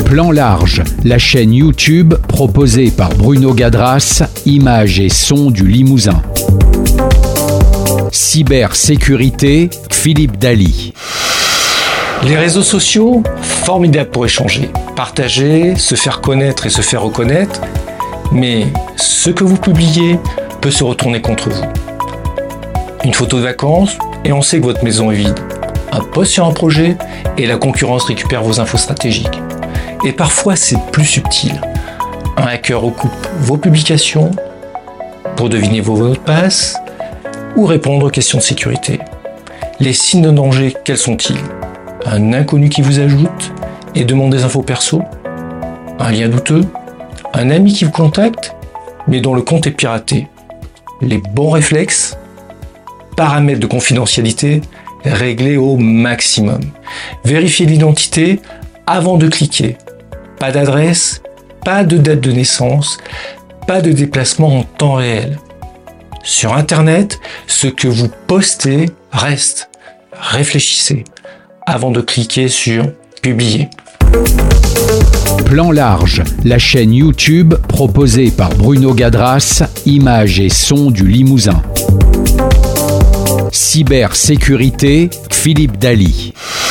Plan Large, la chaîne YouTube proposée par Bruno Gadras, images et sons du Limousin. Cybersécurité, Philippe Daly. Les réseaux sociaux, formidables pour échanger, partager, se faire connaître et se faire reconnaître, mais ce que vous publiez peut se retourner contre vous. Une photo de vacances et on sait que votre maison est vide. Un post sur un projet et la concurrence récupère vos infos stratégiques. Et parfois c'est plus subtil. Un hacker recoupe vos publications pour deviner vos mots de passe ou répondre aux questions de sécurité. Les signes de danger, quels sont-ils ? Un inconnu qui vous ajoute et demande des infos perso ? Un lien douteux ? Un ami qui vous contacte mais dont le compte est piraté ? Les bons réflexes ? Paramètres de confidentialité réglés au maximum. Vérifiez l'identité avant de cliquer. Pas d'adresse, pas de date de naissance, pas de déplacement en temps réel. Sur Internet, ce que vous postez reste. Réfléchissez avant de cliquer sur « Publier ». Plan Large, la chaîne YouTube proposée par Bruno Gadras, images et sons du Limousin. Cybersécurité, Philippe Daly.